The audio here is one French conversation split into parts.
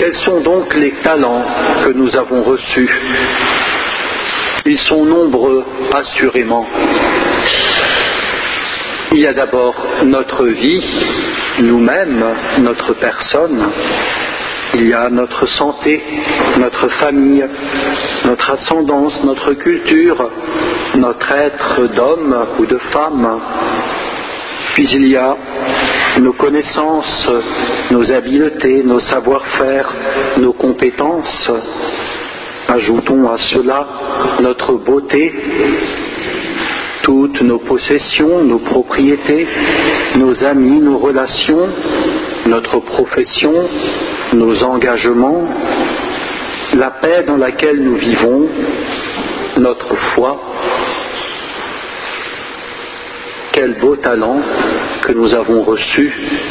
Quels sont donc les talents que nous avons reçus? Ils sont nombreux, assurément. Il y a d'abord notre vie, nous-mêmes, notre personne. Il y a notre santé, notre famille, notre ascendance, notre culture, notre être d'homme ou de femme. Puis il y a nos connaissances, nos habiletés, nos savoir-faire, nos compétences. Ajoutons à cela notre beauté, toutes nos possessions, nos propriétés, nos amis, nos relations, notre profession, nos engagements, la paix dans laquelle nous vivons, notre foi. Quel beau talent que nous avons reçu.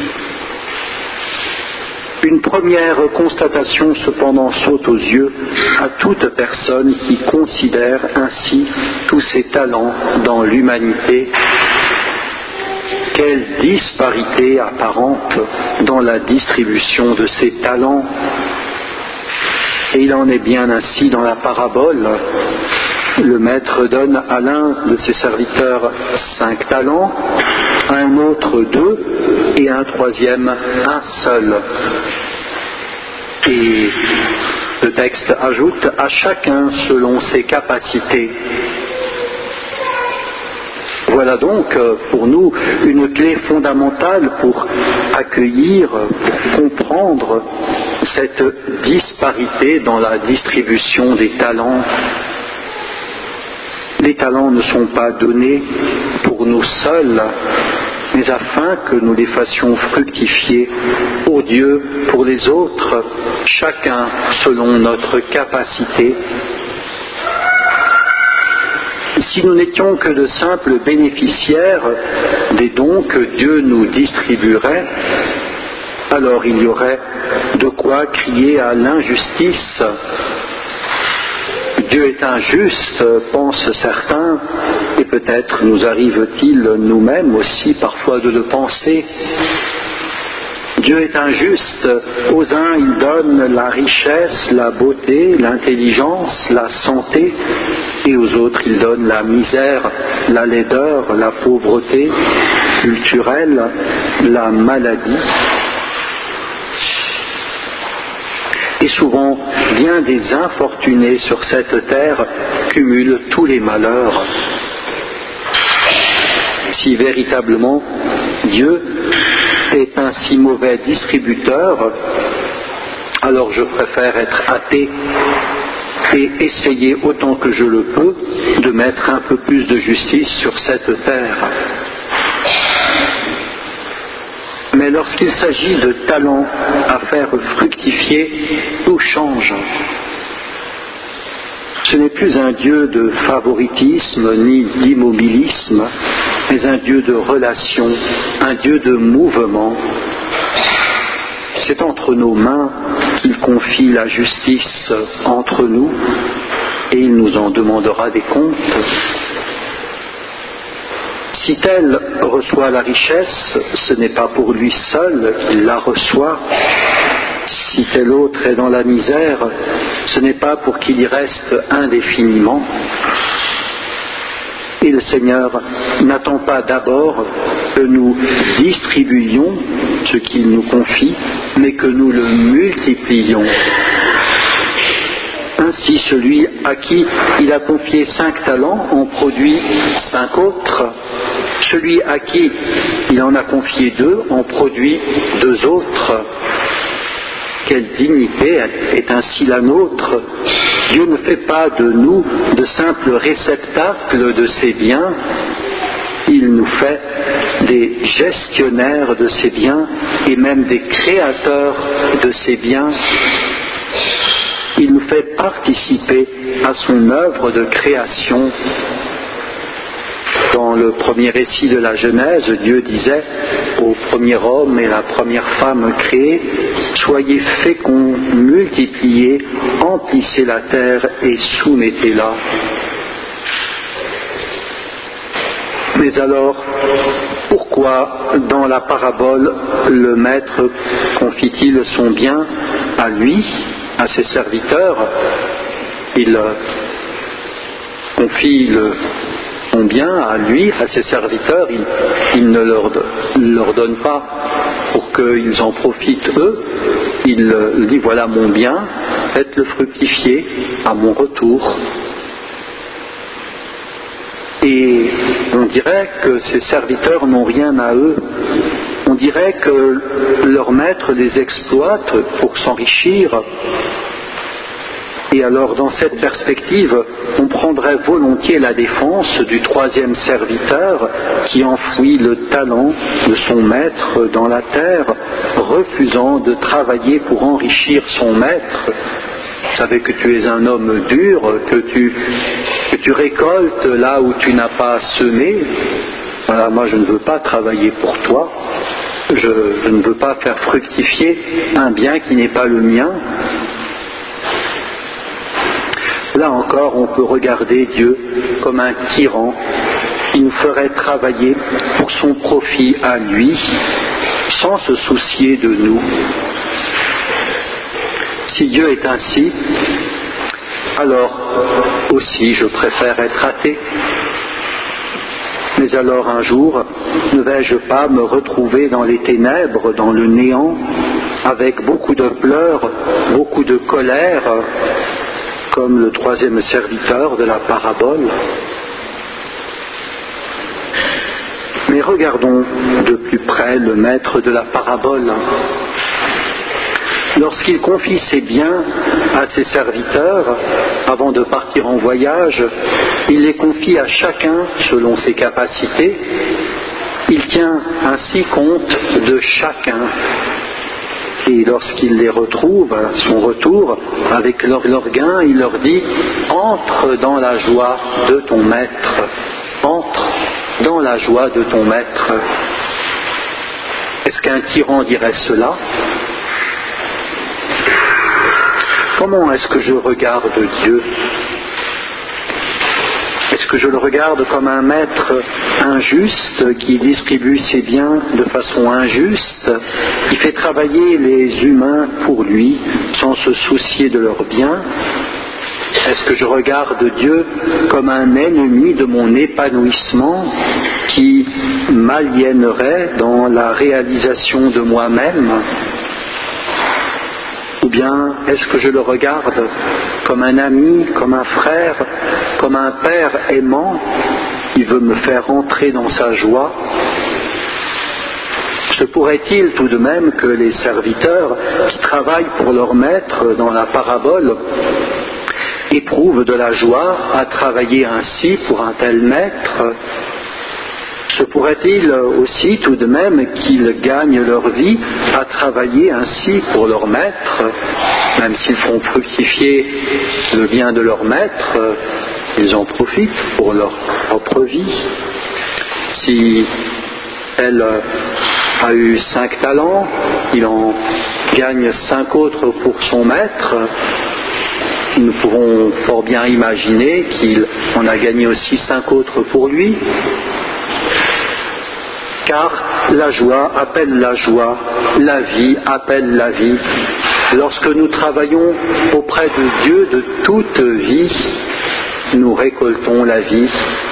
Une première constatation cependant saute aux yeux à toute personne qui considère ainsi tous ces talents dans l'humanité. Quelle disparité apparente dans la distribution de ces talents. Et il en est bien ainsi dans la parabole. Le maître donne à l'un de ses serviteurs 5 talents, à un autre 2 et à un troisième 1 seul. Et le texte ajoute à chacun selon ses capacités. Voilà donc pour nous une clé fondamentale pour accueillir, pour comprendre cette disparité dans la distribution des talents. Les talents ne sont pas donnés pour nous seuls, mais afin que nous les fassions fructifier pour Dieu, pour les autres, chacun selon notre capacité. Si nous n'étions que de simples bénéficiaires des dons que Dieu nous distribuerait, alors il y aurait de quoi crier à l'injustice. Dieu est injuste, pensent certains, et peut-être nous arrive-t-il nous-mêmes aussi parfois de le penser. Dieu est injuste, aux uns il donne la richesse, la beauté, l'intelligence, la santé, et aux autres il donne la misère, la laideur, la pauvreté culturelle, la maladie. Et souvent, bien des infortunés sur cette terre cumulent tous les malheurs. Si véritablement Dieu est un si mauvais distributeur, alors je préfère être athée et essayer autant que je le peux de mettre un peu plus de justice sur cette terre. Mais lorsqu'il s'agit de talents à faire fructifier, tout change. Ce n'est plus un Dieu de favoritisme ni d'immobilisme, mais un Dieu de relation, un Dieu de mouvement. C'est entre nos mains qu'il confie la justice entre nous et il nous en demandera des comptes. Si tel reçoit la richesse, ce n'est pas pour lui seul qu'il la reçoit. Si tel autre est dans la misère, ce n'est pas pour qu'il y reste indéfiniment. Et le Seigneur n'attend pas d'abord que nous distribuions ce qu'il nous confie, mais que nous le multiplions. Ainsi, celui à qui il a confié 5 talents en produit 5 autres. Celui à qui il en a confié 2 en produit 2 autres. Quelle dignité est ainsi la nôtre! Dieu ne fait pas de nous de simples réceptacles de ses biens, il nous fait des gestionnaires de ses biens et même des créateurs de ses biens. Il nous fait participer à son œuvre de création. Dans le premier récit de la Genèse, Dieu disait au premier homme et la première femme créée, « Soyez féconds, multipliez, emplissez la terre et soumettez-la. » Mais alors, Pourquoi, dans la parabole, le maître confie-t-il son bien à lui, à ses serviteurs? Il confie son bien à lui, à ses serviteurs, il ne leur donne pas pour qu'ils en profitent eux. Il dit, voilà mon bien, faites-le fructifier à mon retour. Et on dirait que ces serviteurs n'ont rien à eux. On dirait que leur maître les exploite pour s'enrichir. Et alors, dans cette perspective, on prendrait volontiers la défense du troisième serviteur qui enfouit le talent de son maître dans la terre, refusant de travailler pour enrichir son maître. Vous savez que tu es un homme dur, que tu récoltes là où tu n'as pas semé. Voilà, moi je ne veux pas travailler pour toi. Je ne veux pas faire fructifier un bien qui n'est pas le mien. Là encore, on peut regarder Dieu comme un tyran qui nous ferait travailler pour son profit à lui, sans se soucier de nous. Si Dieu est ainsi, alors aussi je préfère être athée. Mais alors un jour, ne vais-je pas me retrouver dans les ténèbres, dans le néant, avec beaucoup de pleurs, beaucoup de colère, comme le troisième serviteur de la parabole? Mais regardons de plus près le maître de la parabole. Lorsqu'il confie ses biens à ses serviteurs, avant de partir en voyage, il les confie à chacun selon ses capacités. Il tient ainsi compte de chacun. Et lorsqu'il les retrouve à son retour, avec leur gain, il leur dit « Entre dans la joie de ton maître. Entre dans la joie de ton maître. » Est-ce qu'un tyran dirait cela? Comment est-ce que je regarde Dieu? Est-ce que je le regarde comme un maître injuste qui distribue ses biens de façon injuste, qui fait travailler les humains pour lui sans se soucier de leurs biens? Est-ce que je regarde Dieu comme un ennemi de mon épanouissement qui m'aliénerait dans la réalisation de moi-même? Ou bien est-ce que je le regarde comme un ami, comme un frère, comme un père aimant qui veut me faire entrer dans sa joie? Se pourrait-il tout de même que les serviteurs qui travaillent pour leur maître dans la parabole éprouvent de la joie à travailler ainsi pour un tel maître? Se pourrait-il aussi tout de même qu'ils gagnent leur vie à travailler ainsi pour leur maître, même s'ils font fructifier le bien de leur maître, ils en profitent pour leur propre vie? Si elle a eu 5 talents, il en gagne 5 autres pour son maître. Nous pouvons fort bien imaginer qu'il en a gagné aussi 5 autres pour lui. Car la joie appelle la joie, la vie appelle la vie. Lorsque nous travaillons auprès de Dieu de toute vie, nous récoltons la vie.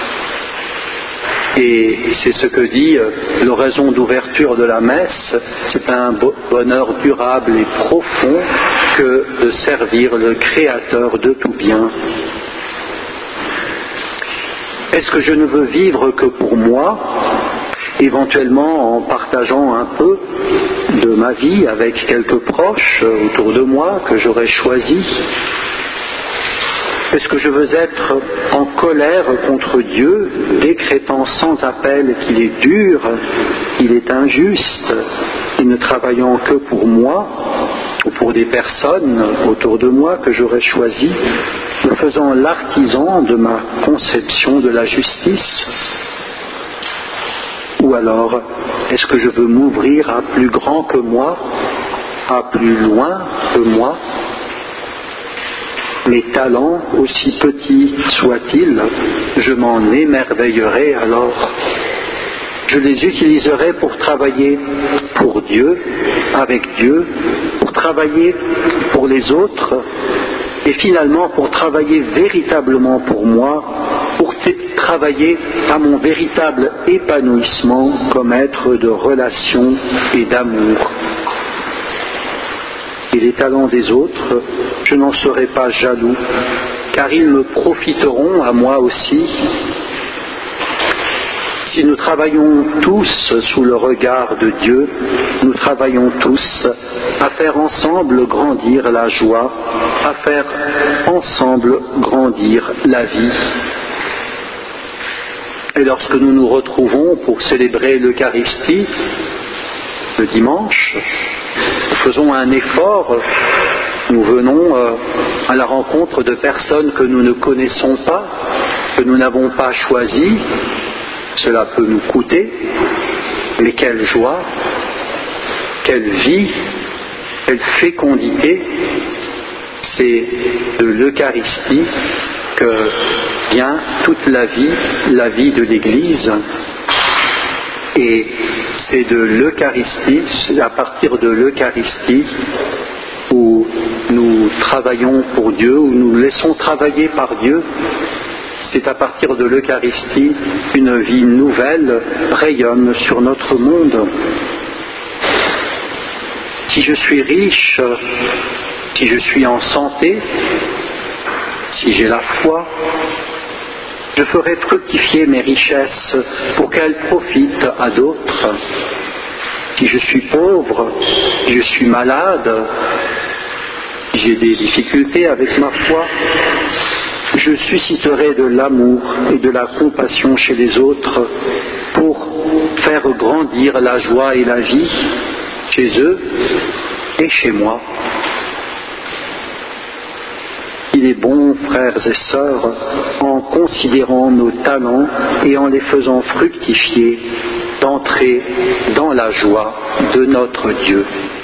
Et c'est ce que dit l'oraison d'ouverture de la messe, c'est un bonheur durable et profond que de servir le Créateur de tout bien. Est-ce que je ne veux vivre que pour moi, éventuellement en partageant un peu de ma vie avec quelques proches autour de moi que j'aurais choisis? Est-ce que je veux être en colère contre Dieu, décrétant sans appel qu'il est dur, qu'il est injuste, et ne travaillant que pour moi, ou pour des personnes autour de moi que j'aurais choisies, me faisant l'artisan de ma conception de la justice? Ou alors, est-ce que je veux m'ouvrir à plus grand que moi, à plus loin que moi? Mes talents, aussi petits soient-ils, je m'en émerveillerai alors. je les utiliserai pour travailler pour Dieu, avec Dieu, pour travailler pour les autres et finalement pour travailler véritablement pour moi, pour travailler à mon véritable épanouissement comme être de relation et d'amour. Et les talents des autres, je n'en serai pas jaloux, car ils me profiteront à moi aussi. Si nous travaillons tous sous le regard de Dieu, nous travaillons tous à faire ensemble grandir la joie, à faire ensemble grandir la vie. Et lorsque nous nous retrouvons pour célébrer l'Eucharistie, le dimanche, nous faisons un effort, nous venons à la rencontre de personnes que nous ne connaissons pas, que nous n'avons pas choisies. Cela peut nous coûter, mais quelle joie, quelle vie, quelle fécondité, c'est de l'Eucharistie que vient toute la vie de l'Église. Et c'est de l'Eucharistie, c'est à partir de l'Eucharistie où nous travaillons pour Dieu, où nous laissons travailler par Dieu. C'est à partir de l'Eucharistie qu'une vie nouvelle rayonne sur notre monde. Si je suis riche, si je suis en santé, si j'ai la foi, je ferai fructifier mes richesses pour qu'elles profitent à d'autres. Si je suis pauvre, si je suis malade, si j'ai des difficultés avec ma foi, je susciterai de l'amour et de la compassion chez les autres pour faire grandir la joie et la vie chez eux et chez moi. Il est bon, frères et sœurs, en considérant nos talents et en les faisant fructifier, d'entrer dans la joie de notre Dieu.